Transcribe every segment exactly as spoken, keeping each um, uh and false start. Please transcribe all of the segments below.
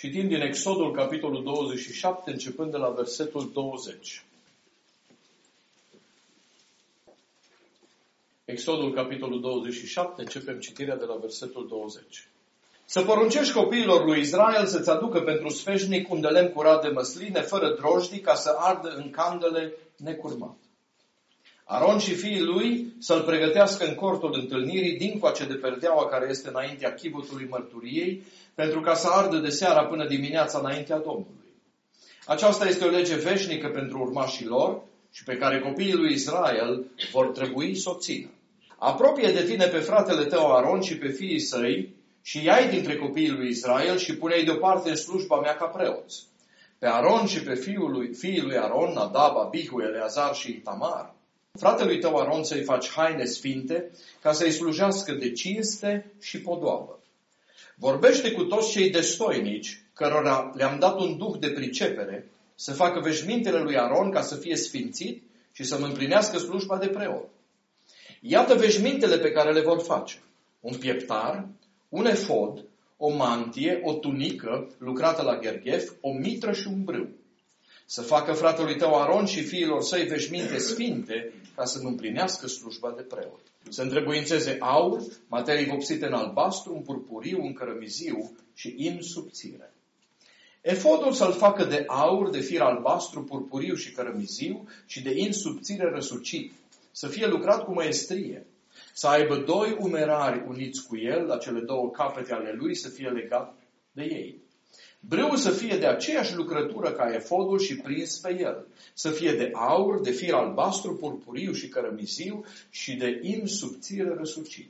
Citim din Exodul, capitolul douăzeci și șapte, începând de la versetul douăzeci. Exodul, capitolul douăzeci și șapte, începem citirea de la versetul douăzeci. Să poruncești copiilor lui Israel să-ți aducă pentru sfeșnic un de lemn curat de măsline, fără drojdii, ca să ardă în candele necurmat. Aron și fiii lui să-l pregătească în cortul întâlnirii, dincoace de perdeaua care este înaintea chibutului mărturiei, pentru ca să ardă de seara până dimineața înaintea Domnului. Aceasta este o lege veșnică pentru urmașii lor și pe care copiii lui Israel vor trebui să o țină. Apropie de tine pe fratele tău Aron și pe fiii săi și ia-i dintre copiii lui Israel și pune-i deoparte în slujba mea ca preoți. Pe Aron și pe fiul lui, fiii lui Aron, Nadab, Abihu, Eleazar și Itamar. Fratelui tău Aron să-i faci haine sfinte ca să-i slujească de cinste și podoabă. Vorbește cu toți cei destoinici, cărora le-am dat un duh de pricepere, să facă veșmintele lui Aron ca să fie sfințit și să-mi împlinească slujba de preot. Iată veșmintele pe care le vor face. Un pieptar, un efod, o mantie, o tunică lucrată la gherghef, o mitră și un brâu. Să facă fratelui tău Aron și fiilor săi veșminte sfinte ca să-mi împlinească slujba de preot. Să întrebuințeze aur, materii vopsite în albastru, în purpuriu, în cărămiziu și in subțire. Efodul să-l facă de aur, de fir albastru, purpuriu și cărămiziu și de in subțire răsucit. Să fie lucrat cu măestrie. Să aibă doi umerari uniți cu el, la cele două capete ale lui să fie legat de ei. Brâul să fie de aceeași lucrătură ca efodul și prins pe el. Să fie de aur, de fir albastru, purpuriu și cărămiziu și de in subțire răsucit.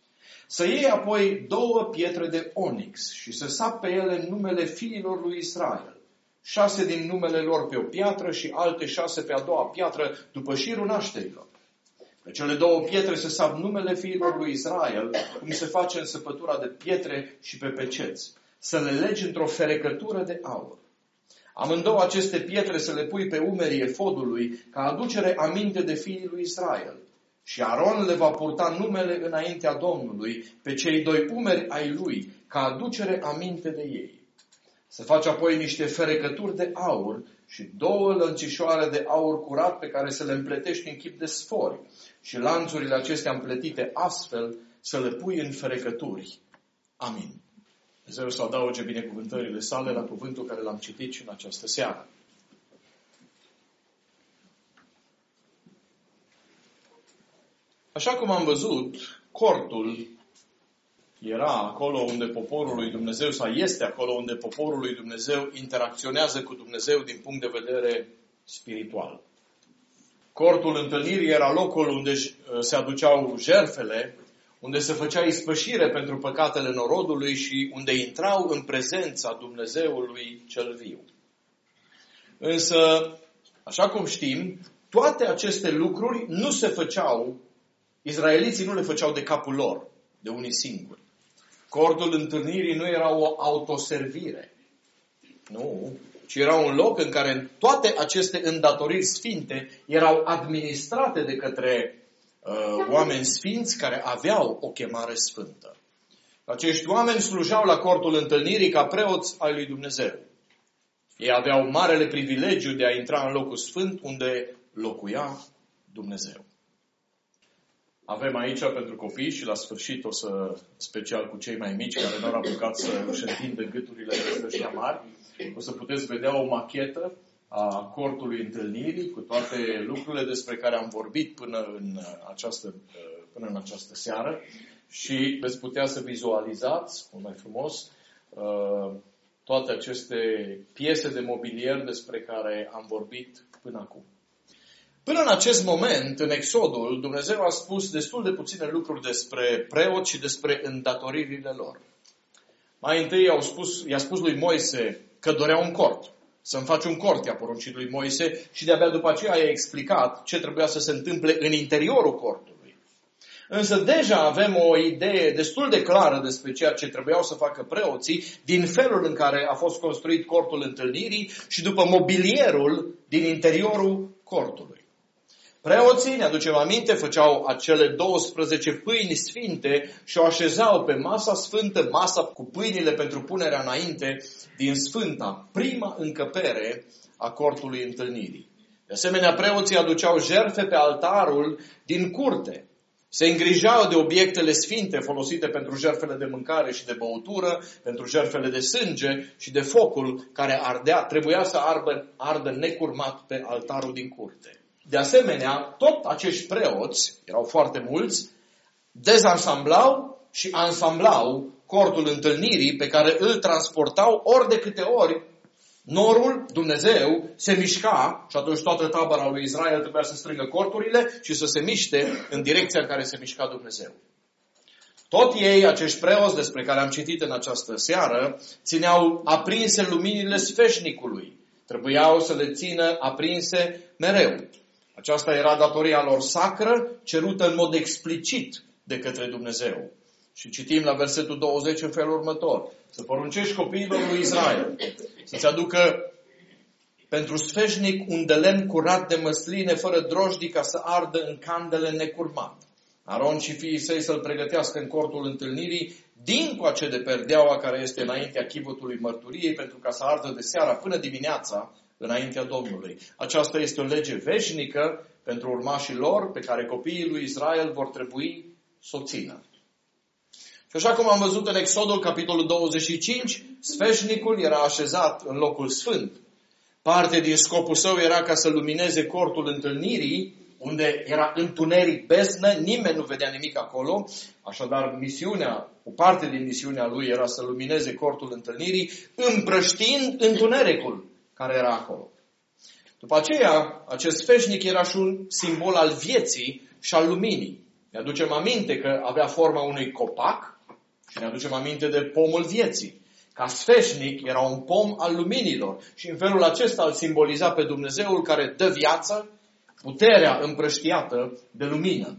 Să iei apoi două pietre de onix și să sap pe ele numele fiilor lui Israel. Șase din numele lor pe o piatră și alte șase pe a doua piatră după șirul nașterilor. Pe cele două pietre să sap numele fiilor lui Israel, cum se face în săpătura de pietre și pe peceți. Să le legi într-o ferecătură de aur. Amândouă aceste pietre să le pui pe umerii efodului ca aducere aminte de fiii lui Israel. Și Aron le va purta numele înaintea Domnului pe cei doi umeri ai lui ca aducere aminte de ei. Să faci apoi niște ferecături de aur și două lănțișoare de aur curat pe care să le împletești în chip de sfori și lanțurile acestea împletite astfel să le pui în ferecături. Amin. Dumnezeu să adauge binecuvântările sale la cuvântul care l-am citit și în această seară. Așa cum am văzut, cortul era acolo unde poporul lui Dumnezeu, sau este acolo unde poporul lui Dumnezeu interacționează cu Dumnezeu din punct de vedere spiritual. Cortul întâlnirii era locul unde se aduceau jertfele, unde se făcea ispășire pentru păcatele norodului și unde intrau în prezența Dumnezeului cel viu. Însă, așa cum știm, toate aceste lucruri nu se făceau, izraeliții nu le făceau de capul lor, de unii singuri. Cortul întâlnirii nu era o autoservire, nu, ci era un loc în care toate aceste îndatoriri sfinte erau administrate de către uh, oameni sfinți care aveau o chemare sfântă. Acești oameni slujau la cortul întâlnirii ca preoți ai lui Dumnezeu. Ei aveau marele privilegiu de a intra în locul sfânt unde locuia Dumnezeu. Avem aici pentru copii și la sfârșit o să, special cu cei mai mici care nu au apucat să își întindă gâturile de ăștia mari, o să puteți vedea o machetă a cortului întâlnirii cu toate lucrurile despre care am vorbit până în această, până în această seară și veți putea să vizualizați, mult mai frumos, toate aceste piese de mobilier despre care am vorbit până acum. Până în acest moment, în Exodul, Dumnezeu a spus destul de puține lucruri despre preoți și despre îndatoririle lor. Mai întâi i-a spus, i-a spus lui Moise că dorea un cort. Să-mi faci un cort, i-a poruncit lui Moise și de-abia după aceea i-a explicat ce trebuia să se întâmple în interiorul cortului. Însă deja avem o idee destul de clară despre ceea ce trebuiau să facă preoții din felul în care a fost construit cortul întâlnirii și după mobilierul din interiorul cortului. Preoții, ne aducem aminte, făceau acele douăsprezece pâini sfinte și o așezau pe masa sfântă, masa cu pâinile pentru punerea înainte din sfânta, prima încăpere a cortului întâlnirii. De asemenea, preoții aduceau jertfe pe altarul din curte. Se îngrijau de obiectele sfinte folosite pentru jertfele de mâncare și de băutură, pentru jertfele de sânge și de focul care ardea, trebuia să ardă, ardă necurmat pe altarul din curte. De asemenea, tot acești preoți, erau foarte mulți, dezansamblau și ansamblau cortul întâlnirii pe care îl transportau ori de câte ori norul, Dumnezeu, se mișca și atunci toată tabăra lui Israel trebuia să strângă corturile și să se miște în direcția în care se mișca Dumnezeu. Tot ei, acești preoți despre care am citit în această seară, țineau aprinse luminile sfeșnicului. Trebuiau să le țină aprinse mereu. Aceasta era datoria lor sacră, cerută în mod explicit de către Dumnezeu. Și citim la versetul douăzeci în felul următor. Să poruncești copiilor lui Israel să-ți aducă pentru sfeșnic un de lemn curat de măsline, fără drojdii, ca să ardă în candele necurmat. Aron și fiii săi să-l pregătească în cortul întâlnirii, dincoace de perdeaua care este înaintea chivotului mărturiei, pentru ca să ardă de seara până dimineața înaintea Domnului. Aceasta este o lege veșnică pentru urmașii lor, pe care copiii lui Israel vor trebui să o țină. Și așa cum am văzut în Exodul, capitolul douăzeci și cinci, sfeșnicul era așezat în locul sfânt. Parte din scopul său era ca să lumineze cortul întâlnirii, unde era întuneric beznă, nimeni nu vedea nimic acolo. Așadar, misiunea, o parte din misiunea lui era să lumineze cortul întâlnirii, împrăștiind întunericul care era acolo. După aceea, acest sfeșnic era și un simbol al vieții și al luminii. Ne aducem aminte că avea forma unui copac și ne aducem aminte de pomul vieții. Ca sfeșnic era un pom al luminilor și în felul acesta îl simboliza pe Dumnezeul care dă viață, puterea împrăștiată de lumină.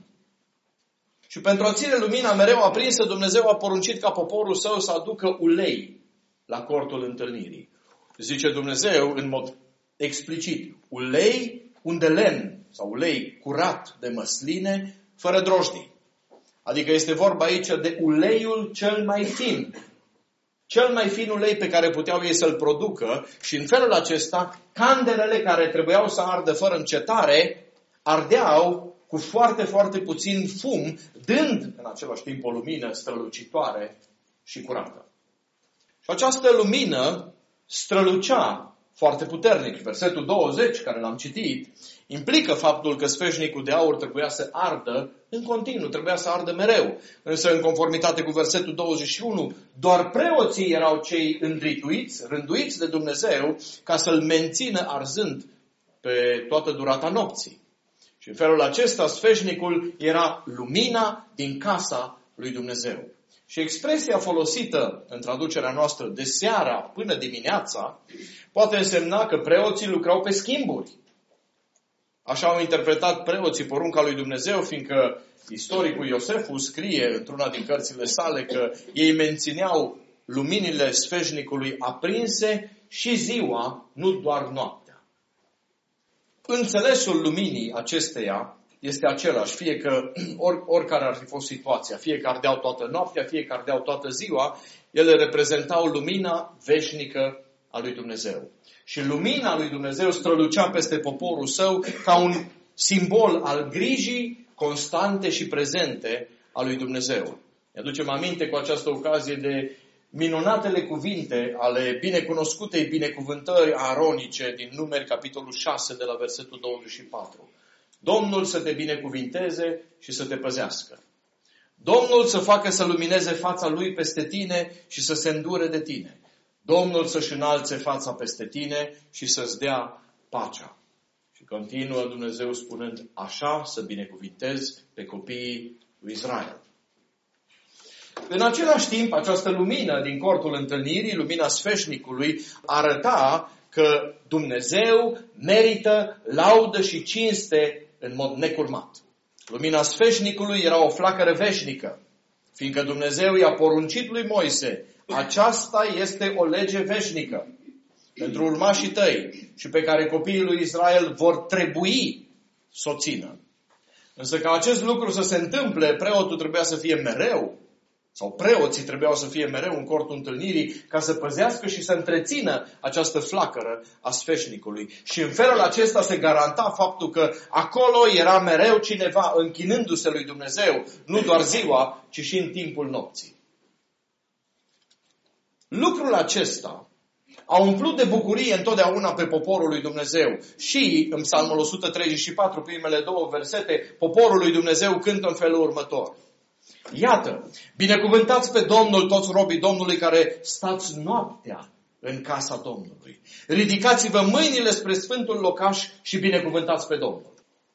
Și pentru a ține lumina mereu aprinsă, Dumnezeu a poruncit ca poporul său să aducă ulei la cortul întâlnirii. Zice Dumnezeu în mod explicit, ulei un de lemn sau ulei curat de măsline, fără drojdii. Adică este vorba aici de uleiul cel mai fin. Cel mai fin ulei pe care puteau ei să-l producă și în felul acesta candelele care trebuiau să ardă fără încetare ardeau cu foarte, foarte puțin fum, dând în același timp o lumină strălucitoare și curată. Și această lumină strălucea foarte puternic. Versetul douăzeci, care l-am citit, implică faptul că sfeșnicul de aur trebuia să ardă în continuu, trebuia să ardă mereu. Însă, în conformitate cu versetul douăzeci și unu, doar preoții erau cei îndrituiți, rânduiți de Dumnezeu, ca să-l mențină arzând pe toată durata nopții. Și în felul acesta, sfeșnicul era lumina din casa lui Dumnezeu. Și expresia folosită în traducerea noastră de seara până dimineața poate însemna că preoții lucrau pe schimburi. Așa au interpretat preoții porunca lui Dumnezeu, fiindcă istoricul Iosefus scrie într-una din cărțile sale că ei mențineau luminile sfeșnicului aprinse și ziua, nu doar noaptea. Înțelesul luminii acesteia este același, fie că or, oricare ar fi fost situația, fie că ardeau toată noaptea, fie că ardeau toată ziua, ele reprezentau lumina veșnică a lui Dumnezeu. Și lumina lui Dumnezeu strălucea peste poporul său ca un simbol al grijii constante și prezente a lui Dumnezeu. Ne aducem aminte cu această ocazie de minunatele cuvinte ale binecunoscutei binecuvântări aronice din Numeri, capitolul șase, de la versetul douăzeci și patru. Domnul să te binecuvinteze și să te păzească. Domnul să facă să lumineze fața lui peste tine și să se îndure de tine. Domnul să-și înalțe fața peste tine și să-ți dea pacea. Și continuă Dumnezeu spunând, așa să binecuvintezi pe copiii lui Israel. În același timp, această lumină din cortul întâlnirii, lumina sfeșnicului, arăta că Dumnezeu merită laudă și cinste în mod necurmat. Lumina sfeșnicului era o flacără veșnică, fiindcă Dumnezeu i-a poruncit lui Moise, aceasta este o lege veșnică pentru urmașii tăi și pe care copiii lui Israel vor trebui să o țină. Însă ca acest lucru să se întâmple, preotul trebuia să fie mereu, sau preoții trebuiau să fie mereu în cortul întâlnirii, ca să păzească și să întrețină această flacără a sfeșnicului. Și în felul acesta se garanta faptul că acolo era mereu cineva închinându-se lui Dumnezeu, nu doar ziua, ci și în timpul nopții. Lucrul acesta a umplut de bucurie întotdeauna pe poporul lui Dumnezeu. Și în Psalmul o sută treizeci și patru, primele două versete, poporul lui Dumnezeu cântă în felul următor. Iată, binecuvântați pe Domnul toți robii Domnului care stați noaptea în casa Domnului. Ridicați-vă mâinile spre sfântul locaș și binecuvântați pe Domnul.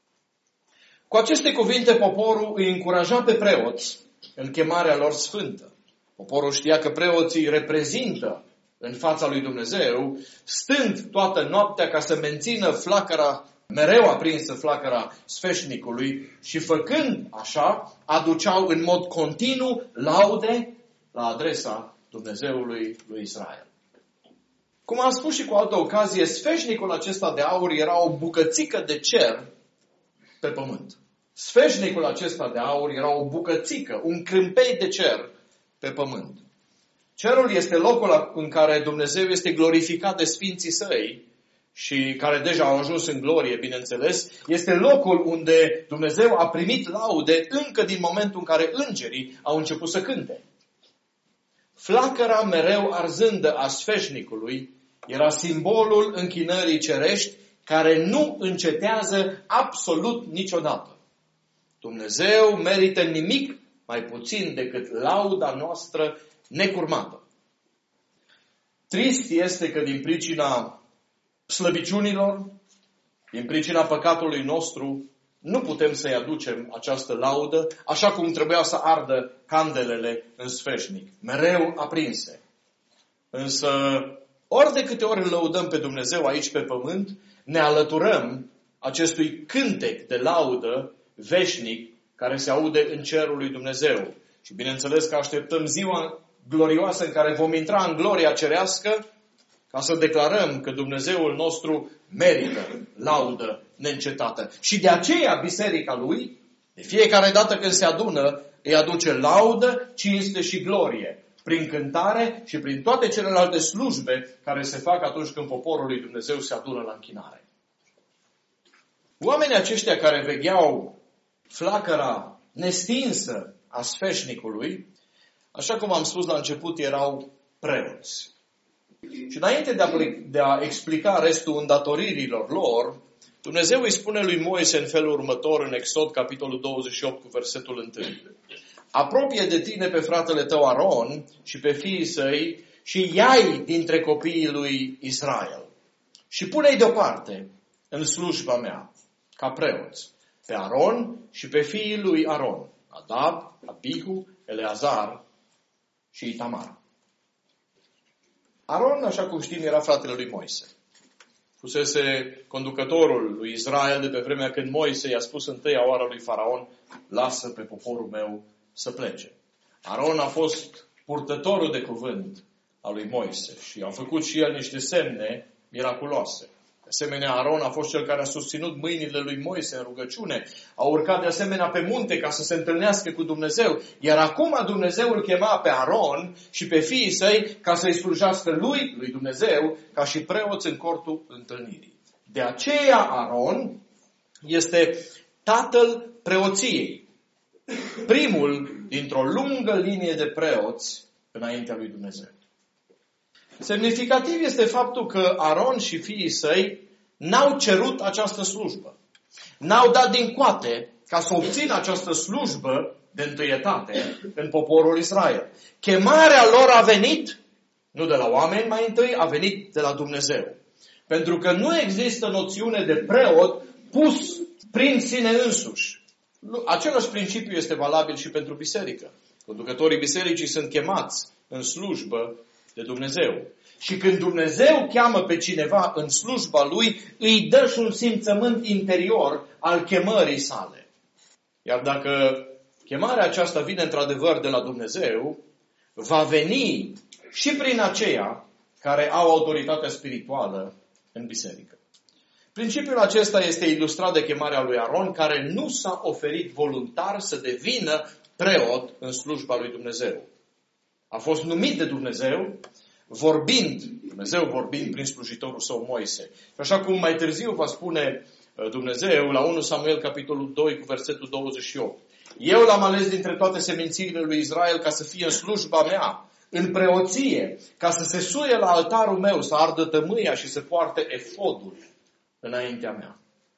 Cu aceste cuvinte poporul îi încuraja pe preoți în chemarea lor sfântă. Poporul știa că preoții reprezintă în fața lui Dumnezeu, stând toată noaptea ca să mențină flacăra, mereu aprinsă flacăra sfeșnicului și făcând așa, aduceau în mod continuu laude la adresa Dumnezeului lui Israel. Cum am spus și cu altă ocazie, sfeșnicul acesta de aur era o bucățică de cer pe pământ. Sfeșnicul acesta de aur era o bucățică, un crâmpei de cer pe pământ. Cerul este locul în care Dumnezeu este glorificat de sfinții săi și care deja au ajuns în glorie, bineînțeles. Este locul unde Dumnezeu a primit laude încă din momentul în care îngerii au început să cânte. Flacăra mereu arzândă a sfeșnicului era simbolul închinării cerești care nu încetează absolut niciodată. Dumnezeu merită nimic mai puțin decât lauda noastră necurmată. Trist este că din pricina slăbiciunilor, din pricina păcatului nostru, nu putem să-i aducem această laudă, așa cum trebuia să ardă candelele în sfeșnic, mereu aprinse. Însă, ori de câte ori îl lăudăm pe Dumnezeu aici pe pământ, ne alăturăm acestui cântec de laudă veșnic care se aude în cerul lui Dumnezeu. Și bineînțeles că așteptăm ziua glorioasă în care vom intra în gloria cerească ca să declarăm că Dumnezeul nostru merită laudă neîncetată. Și de aceea biserica lui, de fiecare dată când se adună, îi aduce laudă, cinste și glorie, prin cântare și prin toate celelalte slujbe care se fac atunci când poporul lui Dumnezeu se adună la închinare. Oamenii aceștia care vegheau flacăra nestinsă a sfeșnicului, așa cum am spus la început, erau preoți. Și înainte de a, de a explica restul îndatoririlor lor, Dumnezeu îi spune lui Moise în felul următor în Exod, capitolul douăzeci și opt, cu versetul unu. Apropie de tine pe fratele tău Aron și pe fiii săi și ia-i dintre copiii lui Israel și pune-i deoparte în slujba mea, ca preoți, pe Aron și pe fiii lui Aron, Nadab, Abihu, Eleazar și Itamar. Aron, așa cum știm, era fratele lui Moise. Fusese conducătorul lui Israel de pe vremea când Moise i-a spus întâia oară lui Faraon, lasă pe poporul meu să plece. Aron a fost purtătorul de cuvânt al lui Moise și a făcut și el niște semne miraculoase. De asemenea, Aron a fost cel care a susținut mâinile lui Moise în rugăciune. A urcat de asemenea pe munte ca să se întâlnească cu Dumnezeu. Iar acum Dumnezeu îl chema pe Aron și pe fiii săi ca să-i slujească lui, lui Dumnezeu, ca și preoți în cortul întâlnirii. De aceea Aron este tatăl preoției. Primul dintr-o lungă linie de preoți înaintea lui Dumnezeu. Semnificativ este faptul că Aron și fiii săi n-au cerut această slujbă. N-au dat din coate ca să obțină această slujbă de întâietate în poporul Israel. Chemarea lor a venit, nu de la oameni mai întâi, a venit de la Dumnezeu. Pentru că nu există noțiune de preot pus prin sine însuși. Același principiu este valabil și pentru biserică. Conducătorii bisericii sunt chemați în slujbă de Dumnezeu. Și când Dumnezeu cheamă pe cineva în slujba lui, îi dă și un simțământ interior al chemării sale. Iar dacă chemarea aceasta vine într-adevăr de la Dumnezeu, va veni și prin aceia care au autoritatea spirituală în biserică. Principiul acesta este ilustrat de chemarea lui Aron, care nu s-a oferit voluntar să devină preot în slujba lui Dumnezeu. A fost numit de Dumnezeu, vorbind, Dumnezeu vorbind prin slujitorul său Moise. Și așa cum mai târziu va spune Dumnezeu la unu Samuel, capitolul doi, cu versetul douăzeci și opt. Eu l-am ales dintre toate semințiile lui Israel ca să fie în slujba mea, în preoție, ca să se suie la altarul meu, să ardă tămâia și să poarte efodul înaintea mea.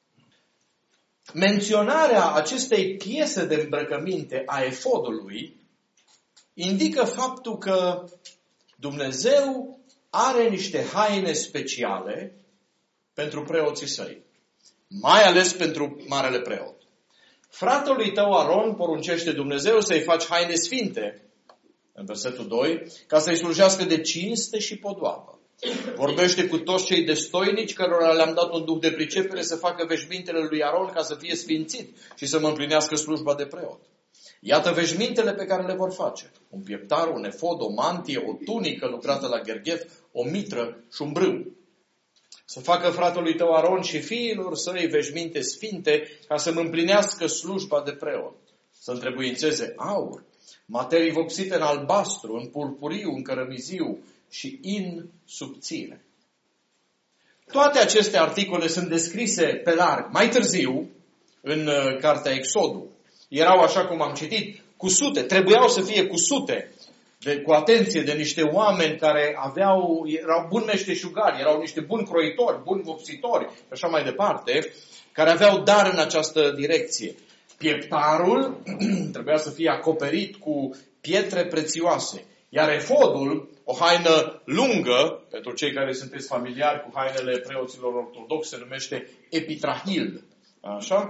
Menționarea acestei piese de îmbrăcăminte a efodului indică faptul că Dumnezeu are niște haine speciale pentru preoții săi, mai ales pentru marele preot. Fratelui tău Aron poruncește Dumnezeu să-i faci haine sfinte, în versetul doi, ca să-i slujească de cinste și podoabă. Vorbește cu toți cei destoinici cărora le-am dat un duh de pricepere să facă veșmintele lui Aron ca să fie sfințit și să mă împlinească slujba de preot. Iată veșmintele pe care le vor face. Un pieptar, un efod, o mantie, o tunică lucrată la gherghef, o mitră și un brâu. Să facă fratelui tău Aron și fiilor săi veșminte sfinte ca să mă împlinească slujba de preot. Să întrebuințeze aur, materii vopsite în albastru, în purpuriu, în cărămiziu și in subțire. Toate aceste articole sunt descrise pe larg mai târziu în cartea Exodul. Erau, așa cum am citit, cusute, trebuiau să fie cusute de, cu atenție de niște oameni care aveau, erau buni meșteșugari, erau niște buni croitori, buni vopsitori și așa mai departe, care aveau dar în această direcție. Pieptarul trebuia să fie acoperit cu pietre prețioase, iar efodul, o haină lungă, pentru cei care sunteți familiari cu hainele preoților ortodoxi, se numește epitrahil. Așa?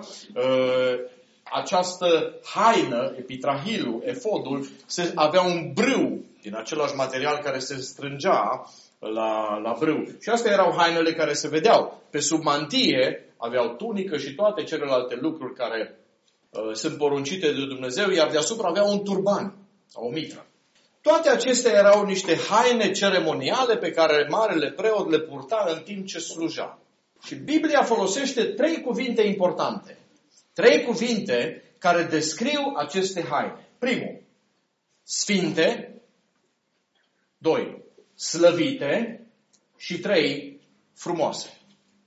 Această haină, epitrahilul, efodul, se, avea un brâu din același material care se strângea la, la brâu. Și astea erau hainele care se vedeau. Pe sub mantie aveau tunică și toate celelalte lucruri care uh, sunt poruncite de Dumnezeu, iar deasupra aveau un turban, o mitră. Toate acestea erau niște haine ceremoniale pe care marele preot le purta în timp ce sluja. Și Biblia folosește trei cuvinte importante. Trei cuvinte care descriu aceste haine. Primul, sfinte. Doi, slăvite. Și trei, frumoase.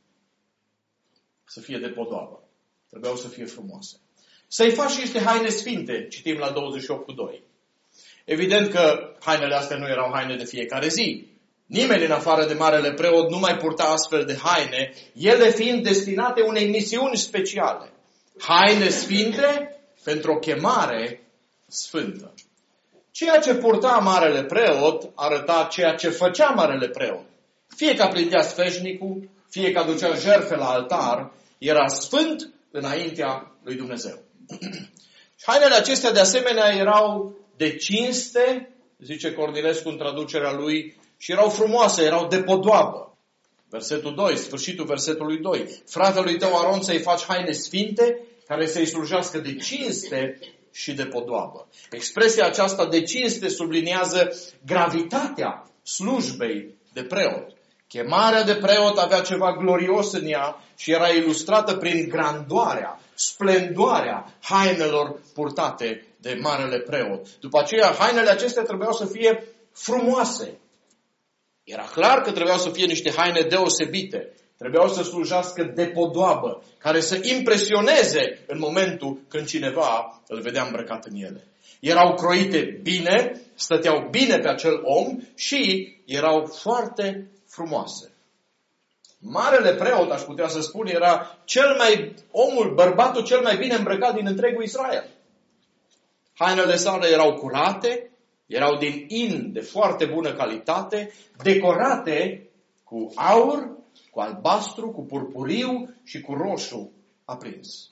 Să fie de podoabă. Trebuiau să fie frumoase. Să-i faci niște haine sfinte, citim la douăzeci și opt cu doi. Evident că hainele astea nu erau haine de fiecare zi. Nimeni în afară de marele preot nu mai purta astfel de haine, ele fiind destinate unei misiuni speciale. Haine sfinte pentru o chemare sfântă. Ceea ce purta marele preot arăta ceea ce făcea marele preot. Fie că aprindea sfeșnicul, fie că aducea jertfe la altar, era sfânt înaintea lui Dumnezeu. Și hainele acestea de asemenea erau de cinste, zice Cornilescu în traducerea lui, și erau frumoase, erau de podoabă. Versetul doi, sfârșitul versetului doi. Fratelui tău Aron să-i faci haine sfinte, care să-i slujească de cinste și de podoabă. Expresia aceasta de cinste subliniază gravitatea slujbei de preot. Chemarea de preot avea ceva glorios în ea și era ilustrată prin grandoarea, splendoarea hainelor purtate de marele preot. După aceea, hainele acestea trebuiau să fie frumoase. Era clar că trebuiau să fie niște haine deosebite. Trebuiau să slujească de podoabă, care să impresioneze în momentul când cineva îl vedea îmbrăcat în ele. Erau croite bine, stăteau bine pe acel om și erau foarte frumoase. Marele preot, aș putea să spun, era cel mai, omul, bărbatul cel mai bine îmbrăcat din întregul Israel. Hainele sale erau curate, erau din in de foarte bună calitate, decorate cu aur, cu albastru, cu purpuriu și cu roșu aprins.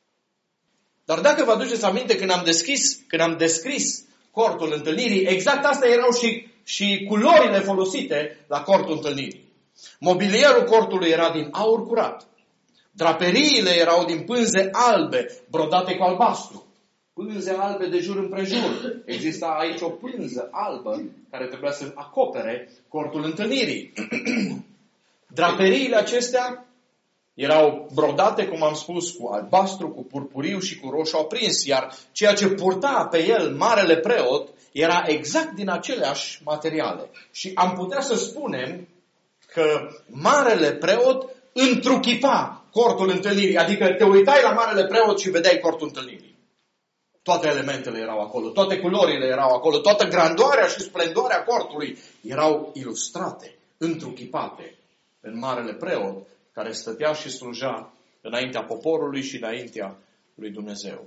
Dar dacă vă aduceți aminte, când am descris, când am descris cortul întâlnirii, exact astea erau și, și culorile folosite la cortul întâlnirii. Mobilierul cortului era din aur curat. Draperiile erau din pânze albe, brodate cu albastru. Pânze albe de jur împrejur. Exista aici o pânză albă care trebuia să acopere cortul întâlnirii. Draperiile acestea Erau brodate, cum am spus, cu albastru, cu purpuriu și cu roșu aprins, iar ceea ce purta pe el marele preot era exact din aceleași materiale. Și am putea să spunem că marele preot întruchipa cortul întâlnirii, adică te uitai la marele preot și vedeai cortul întâlnirii. Toate elementele erau acolo, toate culorile erau acolo, toată grandoarea și splendoarea cortului erau ilustrate, întruchipate în marele preot care stătea și sluja înaintea poporului și înaintea lui Dumnezeu.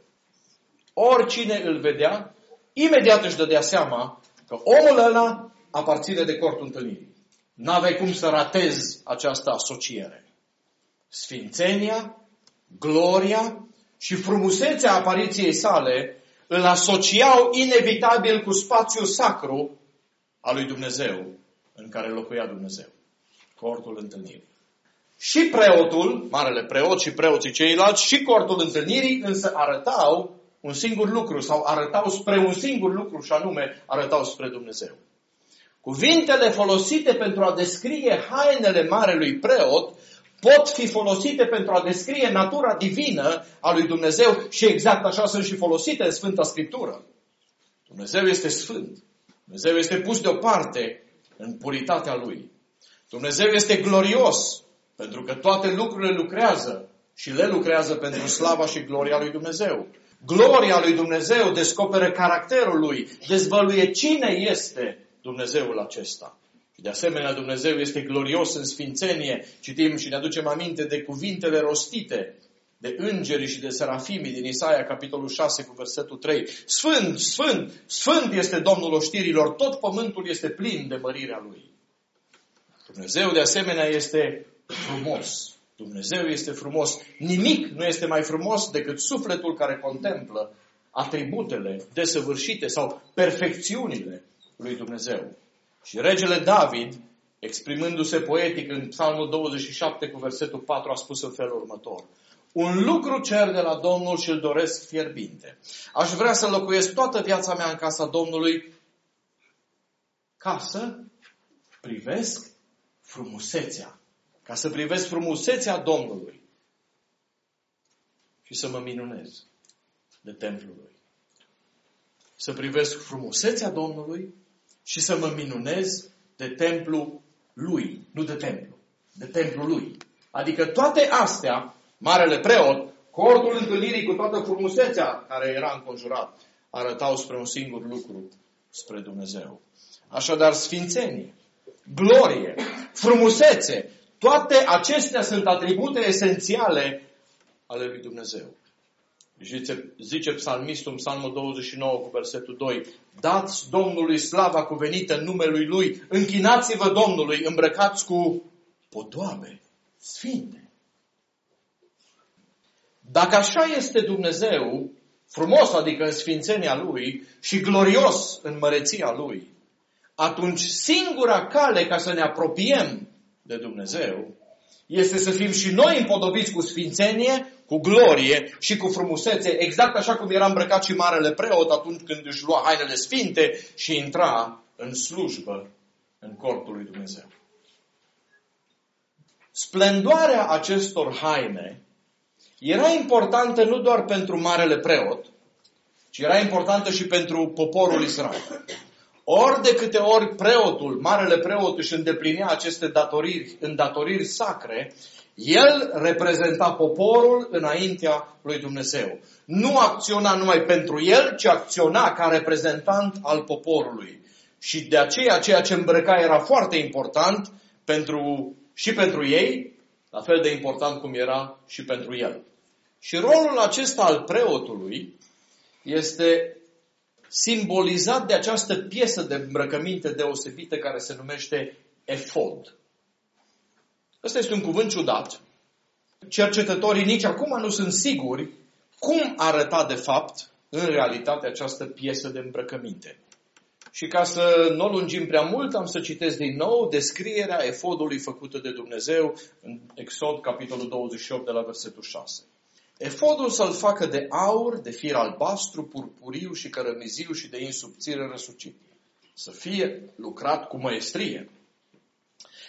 Oricine îl vedea, imediat își dădea seama că omul ăla aparține de cortul întâlnirii. N-aveai cum să ratezi această asociere. Sfințenia, gloria și frumusețea apariției sale îl asociau inevitabil cu spațiul sacru al lui Dumnezeu, în care locuia Dumnezeu. Cortul întâlnirii. Și preotul, marele preot și preoții ceilalți, și cortul întâlnirii însă arătau un singur lucru sau arătau spre un singur lucru și anume arătau spre Dumnezeu. Cuvintele folosite pentru a descrie hainele marelui preot pot fi folosite pentru a descrie natura divină a lui Dumnezeu și exact așa sunt și folosite în Sfânta Scriptură. Dumnezeu este sfânt. Dumnezeu este pus deoparte în puritatea Lui. Dumnezeu este glorios pentru că toate lucrurile lucrează și le lucrează pentru slava și gloria lui Dumnezeu. Gloria lui Dumnezeu descoperă caracterul Lui, dezvăluie cine este Dumnezeul acesta. Și de asemenea Dumnezeu este glorios în sfințenie. Citim și ne aducem aminte de cuvintele rostite de îngerii și de serafimii din Isaia, capitolul șase, cu versetul trei. Sfânt, sfânt, sfânt este Domnul oștirilor, tot pământul este plin de mărirea Lui. Dumnezeu de asemenea este frumos. Dumnezeu este frumos. Nimic nu este mai frumos decât sufletul care contemplă atributele desăvârșite sau perfecțiunile lui Dumnezeu. Și regele David, exprimându-se poetic în Psalmul douăzeci și șapte cu versetul patru, a spus în felul următor. Un lucru cer de la Domnul și îl doresc fierbinte. Aș vrea să locuiesc toată viața mea în casa Domnului ca să privesc frumusețea. Ca să privesc frumusețea Domnului. Și să mă minunez de templul Lui. Să privesc frumusețea Domnului și să mă minunez de templul Lui. Nu de templu. De templul Lui. Adică toate astea, marele preot, cortul întâlnirii cu toată frumusețea care era înconjurat, arătau spre un singur lucru, spre Dumnezeu. Așadar, sfințenie, glorie, frumusețe, toate acestea sunt atribute esențiale ale lui Dumnezeu. Zice, zice psalmistul în Psalmul douăzeci și nouă cu versetul doi. Dați Domnului slava cuvenită în numele Lui, închinați-vă Domnului, îmbrăcați cu podoabe sfinte. Dacă așa este Dumnezeu, frumos, adică în sfințenia Lui, și glorios în măreția Lui, atunci singura cale ca să ne apropiem de Dumnezeu este să fim și noi împodobiți cu sfințenie, cu glorie și cu frumusețe, exact așa cum era îmbrăcat și marele preot atunci când își lua hainele sfinte și intra în slujbă în cortul lui Dumnezeu. Splendoarea acestor haine era importantă nu doar pentru marele preot, ci era importantă și pentru poporul Israel. Ori de câte ori preotul, marele preot își îndeplinea aceste datoriri, îndatoriri sacre, el reprezenta poporul înaintea lui Dumnezeu. Nu acționa numai pentru el, ci acționa ca reprezentant al poporului. Și de aceea ceea ce îmbrăca era foarte important pentru, și pentru ei, la fel de important cum era și pentru el. Și rolul acesta al preotului este simbolizat de această piesă de îmbrăcăminte deosebită care se numește efod. Ăsta este un cuvânt ciudat. Cercetătorii nici acum nu sunt siguri cum arăta de fapt în realitate această piesă de îmbrăcăminte. Și ca să nu o lungim prea mult, am să citesc din nou descrierea efodului făcută de Dumnezeu în Exod, capitolul douăzeci și opt, de la versetul șase. Efodul să-l facă de aur, de fir albastru, purpuriu și cărămiziu și de insubțire răsucit. Să fie lucrat cu măestrie.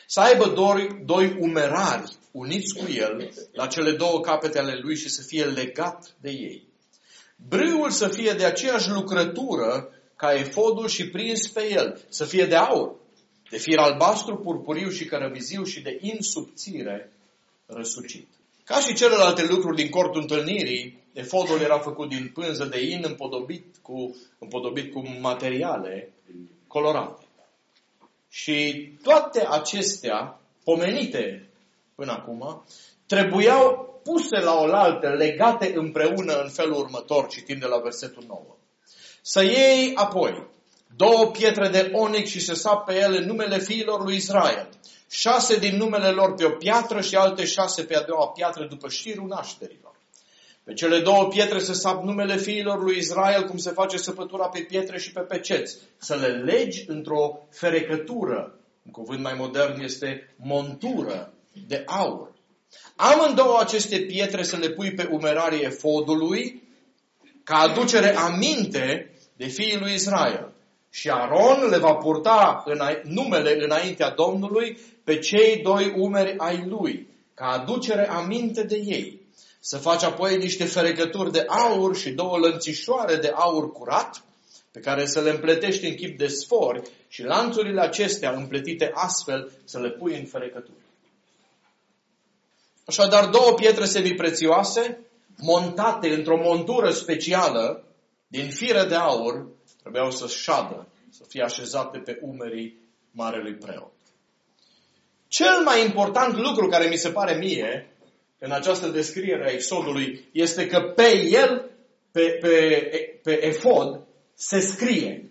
Să aibă doi, doi umerari uniți cu el la cele două capete ale lui și să fie legat de ei. Brâul să fie de aceeași lucrătură ca efodul și prins pe el, să fie de aur, de fir albastru, purpuriu și cărămiziu și de in subțire răsucit. Ca și celelalte lucruri din cortul întâlnirii, efodul era făcut din pânză de in împodobit cu, împodobit cu materiale colorate. Și toate acestea, pomenite până acum, trebuiau puse la oaltă, legate împreună în felul următor, citim de la versetul nouă. Să iei apoi două pietre de onic și să sap pe ele numele fiilor lui Israel, șase din numele lor pe o piatră și alte șase pe a doua piatră după șirul nașterilor. Pe cele două pietre să sap numele fiilor lui Israel, cum se face săpătura pe pietre și pe peceți. Să le legi într-o ferecătură. Un cuvânt mai modern este montură de aur. Amândouă aceste pietre să le pui pe umerarii efodului, ca aducere aminte de fiii lui Israel. Și Aron le va purta numele înaintea Domnului pe cei doi umeri ai lui, ca aducere aminte de ei. Să faci apoi niște ferecături de aur și două lănțișoare de aur curat, pe care să le împletești în chip de sfori și lanțurile acestea împletite astfel să le pui în ferecături. Așadar, două pietre semiprețioase, montate într-o montură specială, din fire de aur, trebuiau să șadă, să fie așezate pe umerii marelui preot. Cel mai important lucru care mi se pare mie în această descriere a exodului este că pe el, pe, pe, pe efod, se scrie.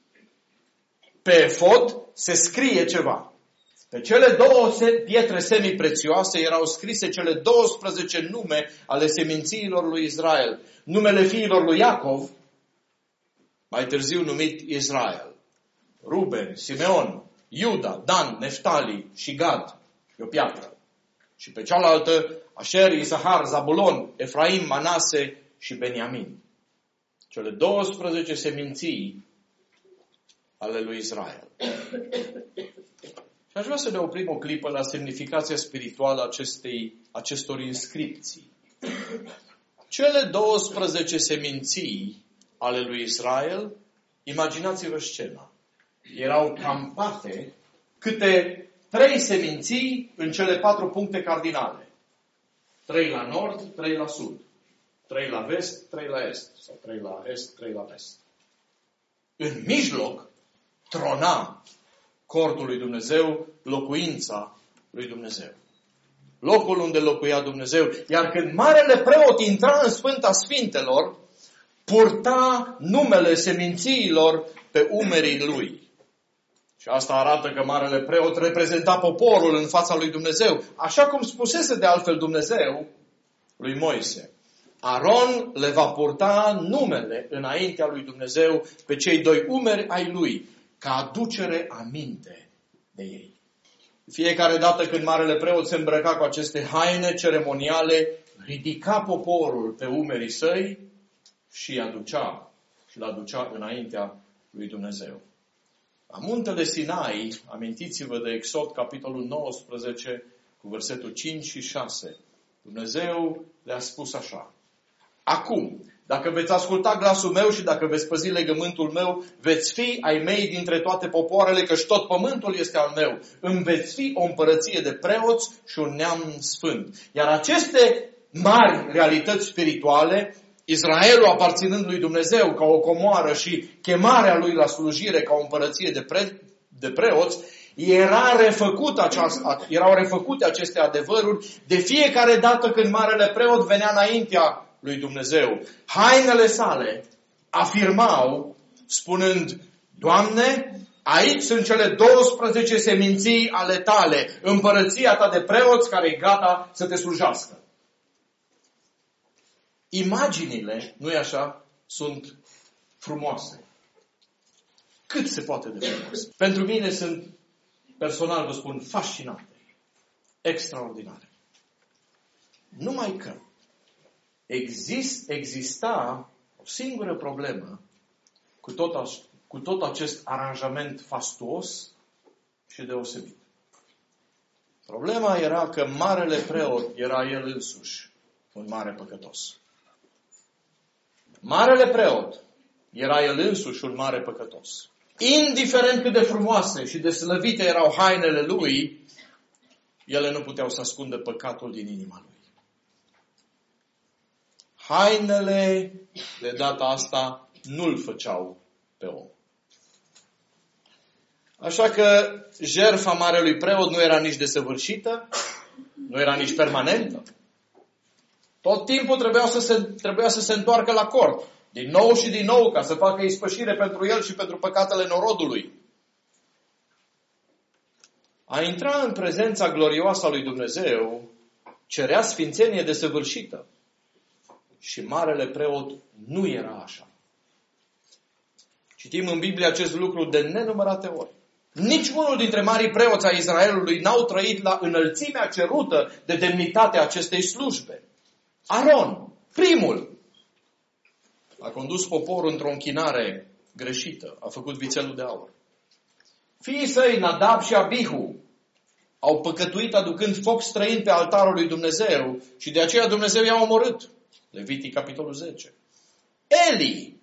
Pe efod se scrie ceva. Pe cele două pietre semiprețioase erau scrise cele douăsprezece nume ale semințiilor lui Israel. Numele fiilor lui Iacov, mai târziu numit Israel. Ruben, Simeon, Iuda, Dan, Neftali și Gad. E o piatră. Și pe cealaltă, Asher, Isahar, Zabulon, Efraim, Manase și Beniamin. Cele douăsprezece seminții ale lui Israel. Și aș vrea să ne oprim o clipă la semnificația spirituală acestei, acestor inscripții. Cele douăsprezece seminții ale lui Israel, imaginați-vă scena. Erau campate câte trei seminții în cele patru puncte cardinale. Trei la nord, trei la sud. Trei la vest, trei la est. Sau trei la est, trei la vest. În mijloc trona cortul lui Dumnezeu, locuința lui Dumnezeu. Locul unde locuia Dumnezeu. Iar când marele preot intra în Sfânta Sfintelor, purta numele semințiilor pe umerii lui. Și asta arată că marele preot reprezenta poporul în fața lui Dumnezeu. Așa cum spusese de altfel Dumnezeu lui Moise. Aron le va purta numele înaintea lui Dumnezeu pe cei doi umeri ai lui, ca aducere aminte de ei. Fiecare dată când marele preot se îmbrăca cu aceste haine ceremoniale, ridica poporul pe umerii săi și aducea și l aducea înaintea lui Dumnezeu. La muntele Sinai, amintiți-vă de Exod, capitolul nouăsprezece, cu versetul cinci și șase. Dumnezeu le-a spus așa. Acum, dacă veți asculta glasul meu și dacă veți păzi legământul meu, veți fi ai mei dintre toate popoarele, căci tot pământul este al meu. Îmi veți fi o împărăție de preoți și un neam sfânt. Iar aceste mari realități spirituale, Israelul aparținând lui Dumnezeu ca o comoară și chemarea lui la slujire ca o împărăție de, pre, de preoți, era refăcut aceast, erau refăcute aceste adevăruri de fiecare dată când marele preot venea înaintea lui Dumnezeu. Hainele sale afirmau, spunând, Doamne, aici sunt cele douăsprezece seminții ale tale, împărăția ta de preoți care e gata să te slujească. Imaginile, nu-i așa, sunt frumoase. Cât se poate de frumoase. Pentru mine sunt, personal vă spun, fascinante. Extraordinare. Numai că exist, exista o singură problemă cu tot, cu tot acest aranjament fastuos și deosebit. Problema era că marele preot era el însuși un mare păcătos. Marele preot era el însuși un mare păcătos. Indiferent cât de frumoase și de slăvite erau hainele lui, ele nu puteau să ascundă păcatul din inima lui. Hainele, de data asta, nu-l făceau pe om. Așa că jertfa marelui preot nu era nici desăvârșită, nu era nici permanentă. Tot timpul trebuia să se, trebuia să se întoarcă la cort, din nou și din nou, ca să facă ispășire pentru el și pentru păcatele norodului. A intra în prezența glorioasă a lui Dumnezeu cerea sfințenie desăvârșită. Și marele preot nu era așa. Citim în Biblie acest lucru de nenumărate ori. Nici unul dintre marii preoți ai Israelului n-au trăit la înălțimea cerută de demnitatea acestei slujbe. Aron, primul, a condus poporul într-o închinare greșită. A făcut vițelul de aur. Fiii săi, Nadab și Abihu, au păcătuit aducând foc străin pe altarul lui Dumnezeu și de aceea Dumnezeu i-a omorât. Levitic, capitolul zece. Eli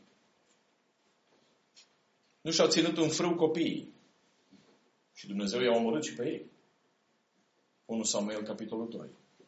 nu și-a ținut în frâu copiii și Dumnezeu i-a omorât și pe ei. unu Samuel, capitolul doi.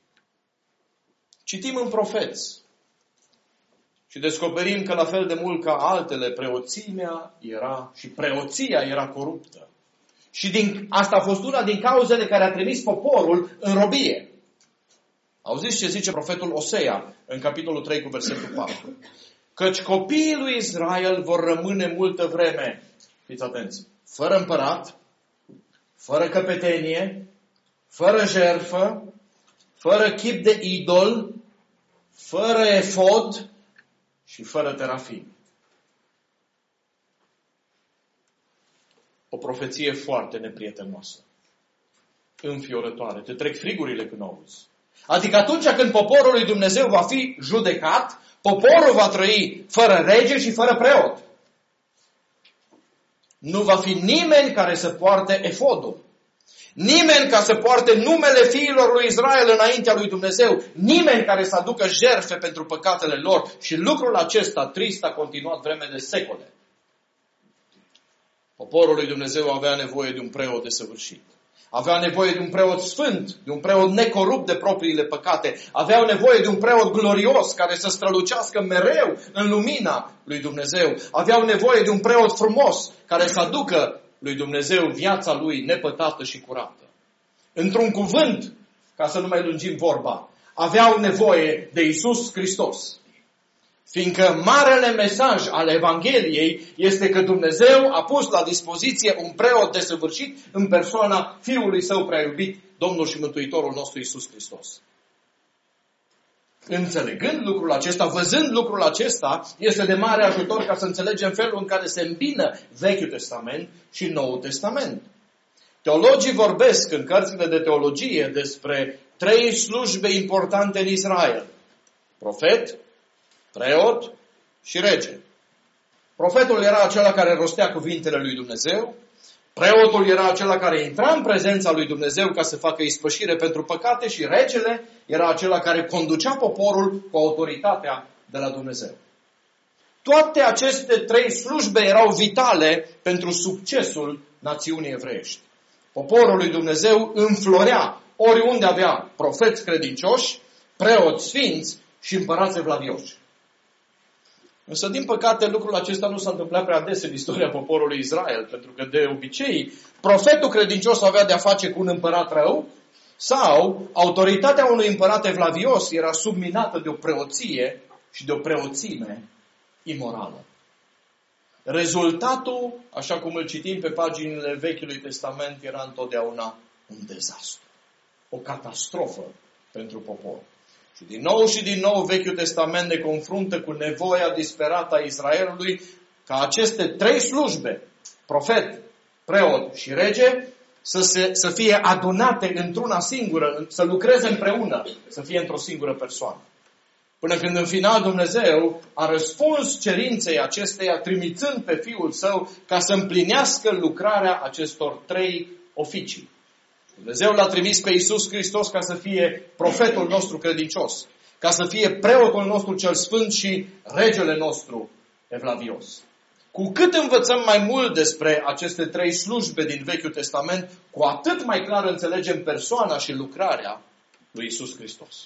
Citim în profeți și descoperim că la fel de mult ca altele, preoțimea era și preoția era coruptă. Și din, asta a fost una din cauzele care a trimis poporul în robie. Auziți ce zice profetul Osea în capitolul trei cu versetul patru? Căci copiii lui Israel vor rămâne multă vreme, fiți atenți, fără împărat, fără căpetenie, fără jertfă, fără chip de idol, fără efod și fără terafim. O profeție foarte neprietenoasă, înfiorătoare. Te trec frigurile când o auzi. Adică atunci când poporul lui Dumnezeu va fi judecat, poporul va trăi fără rege și fără preot. Nu va fi nimeni care să poarte efodul. Nimeni ca să poarte numele fiilor lui Israel înaintea lui Dumnezeu. Nimeni care să aducă jertfe pentru păcatele lor. Și lucrul acesta trist a continuat vreme de secole. Poporul lui Dumnezeu avea nevoie de un preot desăvârșit. Avea nevoie de un preot sfânt, de un preot necorupt de propriile păcate. Aveau nevoie de un preot glorios care să strălucească mereu în lumina lui Dumnezeu. Aveau nevoie de un preot frumos care să aducă lui Dumnezeu viața lui nepătată și curată. Într-un cuvânt, ca să nu mai lungim vorba, aveau nevoie de Iisus Hristos. Fiindcă marele mesaj al Evangheliei este că Dumnezeu a pus la dispoziție un preot desăvârșit în persoana Fiului Său prea iubit, Domnul și Mântuitorul nostru Iisus Hristos. Înțelegând lucrul acesta, văzând lucrul acesta, este de mare ajutor ca să înțelegem felul în care se îmbină Vechiul Testament și Noul Testament. Teologii vorbesc în cărțile de teologie despre trei slujbe importante în Israel. Profet, preot și rege. Profetul era acela care rostea cuvintele lui Dumnezeu. Preotul era acela care intra în prezența lui Dumnezeu ca să facă ispășire pentru păcate și regele era acela care conducea poporul cu autoritatea de la Dumnezeu. Toate aceste trei slujbe erau vitale pentru succesul națiunii evreiești. Poporul lui Dumnezeu înflorea oriunde avea profeți credincioși, preoți sfinți și împărați evlavioși. Însă, din păcate, lucrul acesta nu s-a întâmplat prea des în istoria poporului Israel, pentru că, de obicei, profetul credincios avea de-a face cu un împărat rău sau autoritatea unui împărat evlavios era subminată de o preoție și de o preoțime imorală. Rezultatul, așa cum îl citim pe paginile Vechiului Testament, era întotdeauna un dezastru, o catastrofă pentru popor. Și din nou și din nou Vechiul Testament ne confruntă cu nevoia disperată a Israelului ca aceste trei slujbe, profet, preot și rege, să, se, să fie adunate într-una singură, să lucreze împreună, să fie într-o singură persoană. Până când în final Dumnezeu a răspuns cerinței acesteia, trimițând pe Fiul Său ca să împlinească lucrarea acestor trei oficii. Dumnezeu l-a trimis pe Iisus Hristos ca să fie profetul nostru credincios, ca să fie preotul nostru cel sfânt și regele nostru evlavios. Cu cât învățăm mai mult despre aceste trei slujbe din Vechiul Testament, cu atât mai clar înțelegem persoana și lucrarea lui Iisus Hristos.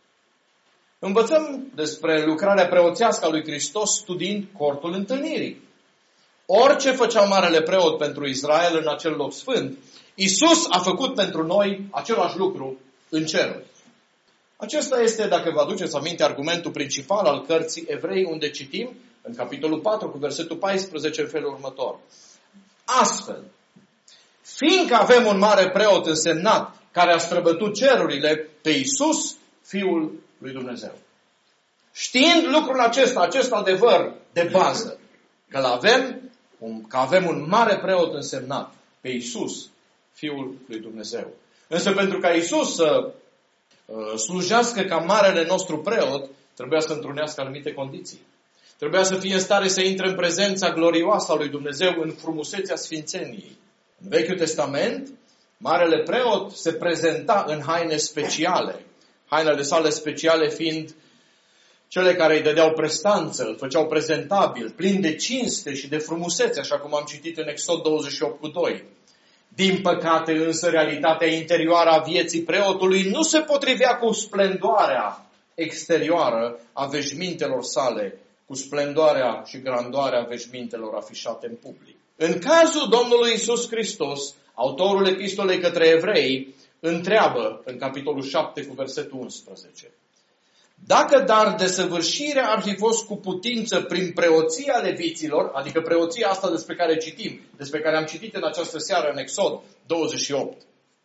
Învățăm despre lucrarea preoțească a lui Hristos studiind cortul întâlnirii. Orice făcea marele preot pentru Israel în acel loc sfânt, Iisus a făcut pentru noi același lucru în cer. Acesta este, dacă vă aduceți aminte, argumentul principal al cărții Evrei, unde citim în capitolul patru cu versetul paisprezece în felul următor. Astfel, fiindcă avem un mare preot însemnat care a străbătut cerurile, pe Iisus, Fiul lui Dumnezeu. Știind lucrul acesta, acest adevăr de bază, că avem un, că avem un mare preot însemnat, pe Iisus, Fiul lui Dumnezeu. Însă pentru ca Iisus să uh, slujească ca marele nostru preot, trebuia să întrunească anumite condiții. Trebuia să fie în stare să intre în prezența glorioasă a lui Dumnezeu în frumusețea sfințeniei. În Vechiul Testament, marele preot se prezenta în haine speciale. Hainele sale speciale fiind cele care îi dădeau prestanță, îl făceau prezentabil, plin de cinste și de frumusețe, așa cum am citit în Exod douăzeci și opt cu doi. Din păcate, însă, realitatea interioară a vieții preotului nu se potrivea cu splendoarea exterioară a veșmintelor sale, cu splendoarea și grandoarea veșmintelor afișate în public. În cazul Domnului Iisus Hristos, autorul epistolei către evrei întreabă în capitolul șapte cu versetul unsprezece. Dacă dar desăvârșirea ar fi fost cu putință prin preoția leviților, adică preoția asta despre care citim, despre care am citit în această seară în Exod douăzeci și opt,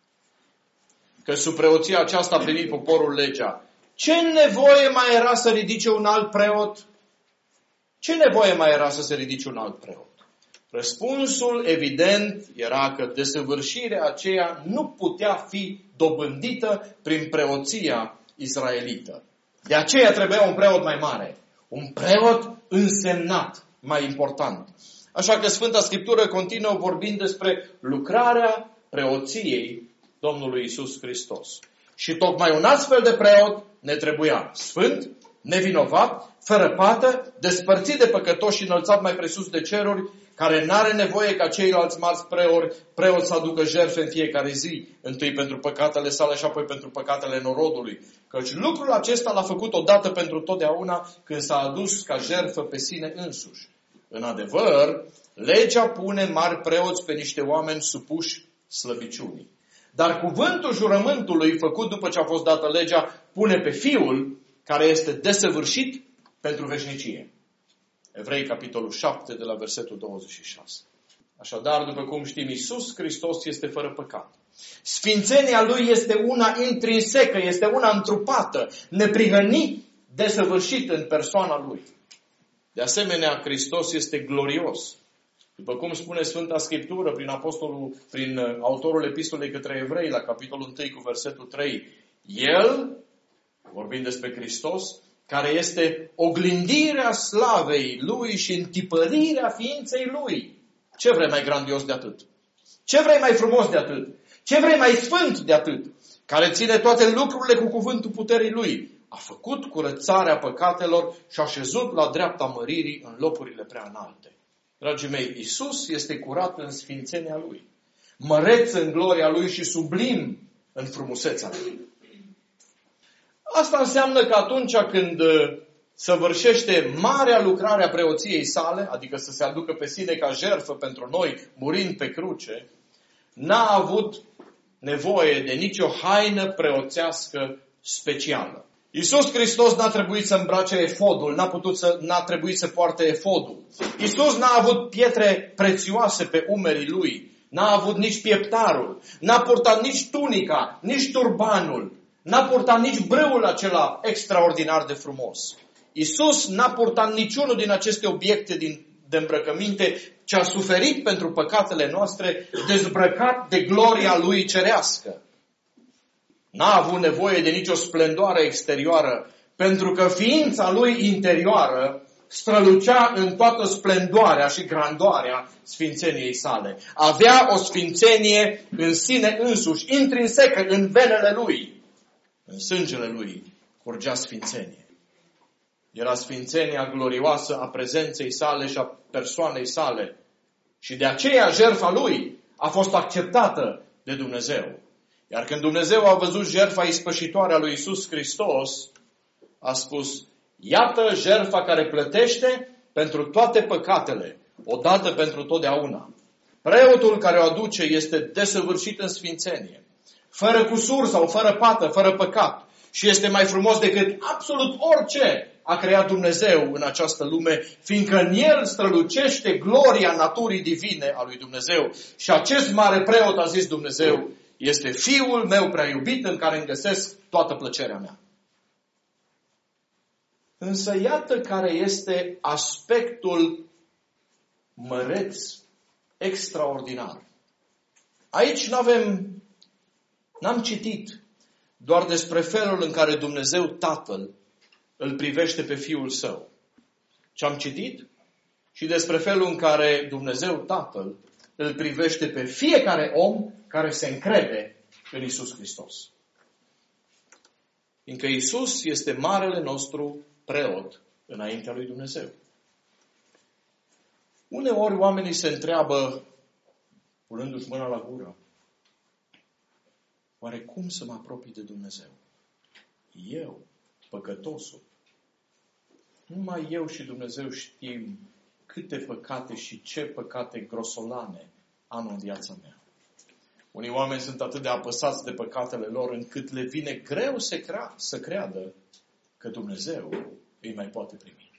că sub preoția aceasta a primit poporul legea, ce nevoie mai era să ridice un alt preot? Ce nevoie mai era să se ridice un alt preot? Răspunsul evident era că desăvârșirea aceea nu putea fi dobândită prin preoția israelită. De aceea trebuia un preot mai mare, un preot însemnat, mai important. Așa că Sfânta Scriptură continuă vorbind despre lucrarea preoției Domnului Iisus Hristos. Și tocmai un astfel de preot ne trebuia sfânt, nevinovat, fără pată, despărțit de păcătoși și înălțat mai presus de ceruri, care n-are nevoie ca ceilalți marți preori, preoți să aducă jertfe în fiecare zi, întâi pentru păcatele sale și apoi pentru păcatele norodului. Căci lucrul acesta l-a făcut odată pentru totdeauna când s-a adus ca jertfă pe sine însuși. În adevăr, legea pune mari preoți pe niște oameni supuși slăbiciunii. Dar cuvântul jurământului făcut după ce a fost dată legea pune pe Fiul care este desăvârșit pentru veșnicie. Evrei, capitolul șapte, de la versetul douăzeci și șase. Așadar, după cum știm, Iisus Hristos este fără păcat. Sfințenia Lui este una intrinsecă, este una întrupată, neprihănit, desăvârșit în persoana Lui. De asemenea, Hristos este glorios. După cum spune Sfânta Scriptură prin, apostolul, prin autorul epistolei către evrei, la capitolul unu cu versetul trei, El, vorbind despre Hristos, care este oglindirea slavei Lui și întipărirea ființei Lui. Ce vrei mai grandios de atât? Ce vrei mai frumos de atât? Ce vrei mai sfânt de atât? Care ține toate lucrurile cu cuvântul puterii Lui. A făcut curățarea păcatelor și a șezut la dreapta măririi în locurile prea înalte. Dragii mei, Iisus este curat în sfințenia Lui, măreț în gloria Lui și sublim în frumusețea Lui. Asta înseamnă că atunci când săvârșește marea lucrare a preoției sale, adică să se aducă pe sine ca jertfă pentru noi, murind pe cruce, n-a avut nevoie de nicio haină preoțească specială. Iisus Hristos n-a trebuit să îmbrace efodul, n-a, putut să, n-a trebuit să poarte efodul. Iisus n-a avut pietre prețioase pe umerii Lui, n-a avut nici pieptarul, n-a purtat nici tunica, nici turbanul, n-a purtat nici brâul acela extraordinar de frumos. Iisus n-a purtat niciunul din aceste obiecte din, de îmbrăcăminte, ce a suferit pentru păcatele noastre, dezbrăcat de gloria Lui cerească. N-a avut nevoie de nicio splendoare exterioară, pentru că ființa Lui interioară strălucea în toată splendoarea și grandoarea sfințeniei sale. Avea o sfințenie în sine însuși, intrinsecă în venele lui. În sângele lui curgea sfințenie. Era sfințenia glorioasă a prezenței sale și a persoanei sale. Și de aceea jertfa lui a fost acceptată de Dumnezeu. Iar când Dumnezeu a văzut jertfa ispășitoare a lui Iisus Hristos, a spus: iată jertfa care plătește pentru toate păcatele, odată pentru totdeauna. Preotul care o aduce este desăvârșit în sfințenie, fără cusur sau fără pată, fără păcat, și este mai frumos decât absolut orice a creat Dumnezeu în această lume, fiindcă în el strălucește gloria naturii divine a lui Dumnezeu. Și acest mare preot, a zis Dumnezeu, este Fiul meu prea iubit, în care îmi găsesc toată plăcerea mea. Însă iată care este aspectul măreț, extraordinar. Aici n-avem, n-am citit doar despre felul în care Dumnezeu Tatăl îl privește pe Fiul Său. Ce am citit? Și despre felul în care Dumnezeu Tatăl îl privește pe fiecare om care se încrede în Iisus Hristos. Fiindcă Iisus este marele nostru preot înaintea lui Dumnezeu. Uneori oamenii se întreabă, punându-și mâna la gură, oare cum să mă apropii de Dumnezeu? Eu, păcătosul. Numai eu și Dumnezeu știm câte păcate și ce păcate grosolane am în viața mea. Unii oameni sunt atât de apăsați de păcatele lor încât le vine greu să, crea, să creadă că Dumnezeu îi mai poate primi.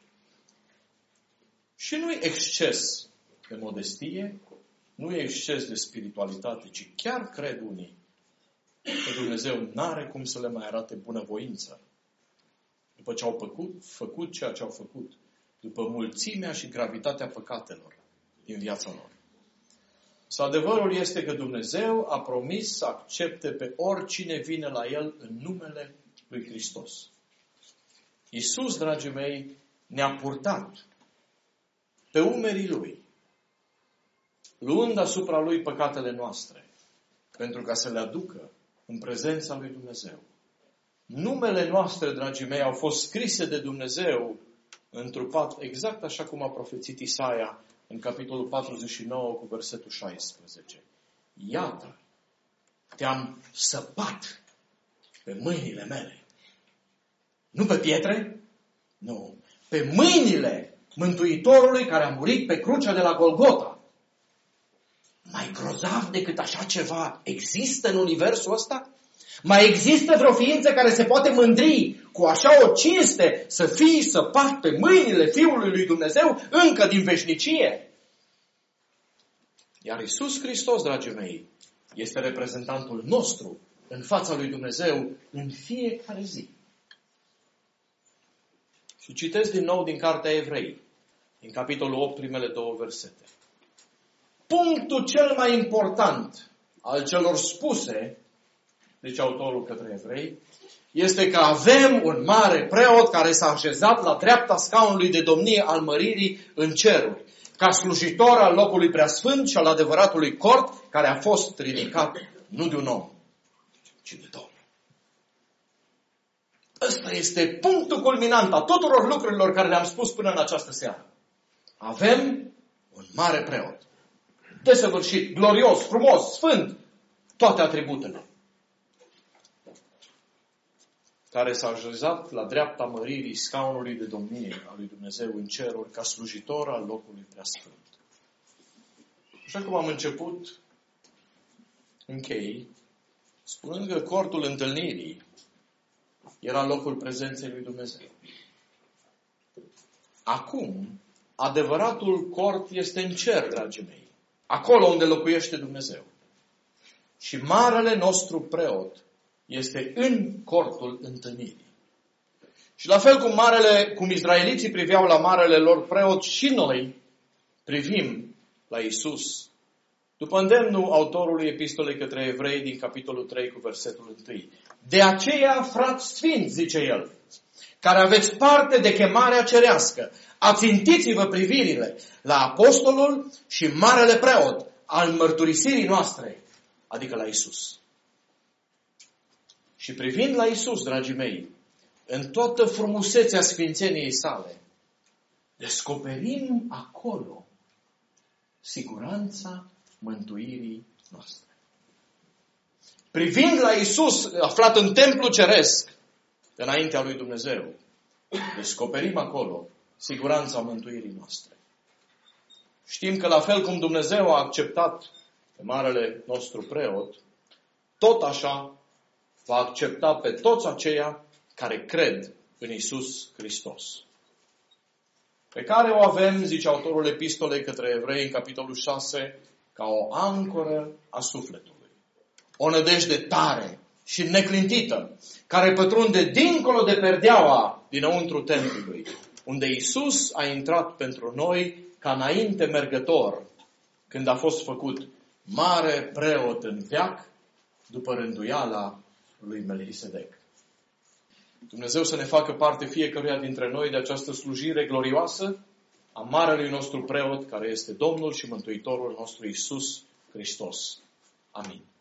Și nu e exces de modestie, nu e exces de spiritualitate, ci chiar cred unii că Dumnezeu n-are cum să le mai arate bunăvoință după ce au făcut, făcut ceea ce au făcut, după mulțimea și gravitatea păcatelor din viața lor. Să adevărul este că Dumnezeu a promis să accepte pe oricine vine la El în numele lui Hristos. Iisus, dragii mei, ne-a purtat pe umerii Lui, luând asupra Lui păcatele noastre, pentru ca să le aducă în prezența lui Dumnezeu. Numele noastre, dragii mei, au fost scrise de Dumnezeu întrupat exact așa cum a profețit Isaia în capitolul patruzeci și nouă cu versetul șaisprezece. Iată, te-am săpat pe mâinile mele. Nu pe pietre? Nu. Pe mâinile Mântuitorului care a murit pe crucea de la Golgota. Mai grozav decât așa ceva există în universul ăsta? Mai există vreo ființă care se poate mândri cu așa o cinste să fii săpat pe mâinile Fiului lui Dumnezeu încă din veșnicie? Iar Iisus Hristos, dragii mei, este reprezentantul nostru în fața lui Dumnezeu în fiecare zi. Și citesc din nou din Cartea Evrei, din capitolul opt, primele două versete. Punctul cel mai important al celor spuse, zice autorul către evrei, este că avem un mare preot care s-a așezat la dreapta scaunului de domnie al măririi în ceruri, ca slujitor al locului preasfânt și al adevăratului cort care a fost ridicat nu de un om, ci de Domnul. Ăsta este punctul culminant a tuturor lucrurilor care le-am spus până în această seară. Avem un mare preot, desăvârșit, glorios, frumos, sfânt, toate atributele, care s-a așezat la dreapta măririi scaunului de domnie al lui Dumnezeu în ceruri ca slujitor al locului preasfânt. Așa cum am început, închei, spunând că cortul întâlnirii era locul prezenței lui Dumnezeu. Acum, adevăratul cort este în cer, dragii mei, acolo unde locuiește Dumnezeu. Și marele nostru preot este în cortul întâlnirii. Și la fel cum, marele, cum izraeliții priveau la marele lor preot, și noi privim la Iisus. După îndemnul autorului epistolei către evrei din capitolul trei cu versetul unu. De aceea, frați sfinți, zice el, care aveți parte de chemarea cerească, Ațintiți-vă privirile la apostolul și marele preot al mărturisirii noastre, adică la Isus. Și privind la Isus, dragii mei, în toată frumusețea sfințeniei sale, descoperim acolo siguranța mântuirii noastre. Privind la Isus, aflat în templu ceresc, înaintea lui Dumnezeu, descoperim acolo siguranța mântuirii noastre. Știm că la fel cum Dumnezeu a acceptat pe marele nostru preot, tot așa va accepta pe toți aceia care cred în Isus Hristos. Pe care o avem, zice autorul epistolei către evrei în capitolul șase, ca o ancoră a sufletului. O nădejde tare și neclintită, care pătrunde dincolo de perdeaua dinăuntru templului, unde Isus a intrat pentru noi ca înainte mergător, când a fost făcut mare preot în veac, după rânduiala lui Melchisedec. Dumnezeu să ne facă parte fiecăruia dintre noi de această slujire glorioasă a marelui nostru preot, care este Domnul și Mântuitorul nostru Isus Hristos. Amin.